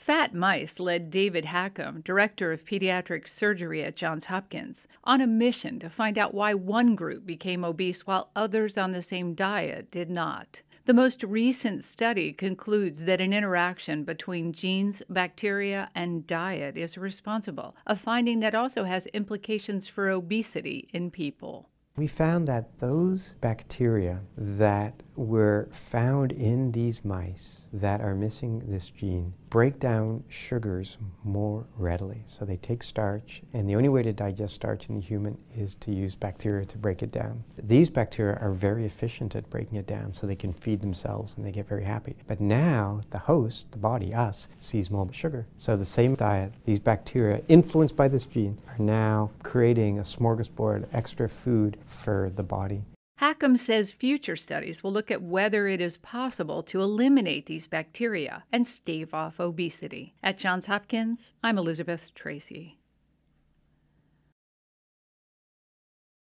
Fat mice led David Hackham, director of pediatric surgery at Johns Hopkins, on a mission to find out why one group became obese while others on the same diet did not. The most recent study concludes that an interaction between genes, bacteria, and diet is responsible, a finding that also has implications for obesity in people. We found that those bacteria that were found in these mice that are missing this gene break down sugars more readily. So they take starch, and the only way to digest starch in the human is to use bacteria to break it down. These bacteria are very efficient at breaking it down, so they can feed themselves and they get very happy. But now the host, the body, us, sees more sugar. So the same diet, these bacteria influenced by this gene are now creating a smorgasbord of extra food for the body. Hackham says future studies will look at whether it is possible to eliminate these bacteria and stave off obesity. At Johns Hopkins, I'm Elizabeth Tracy.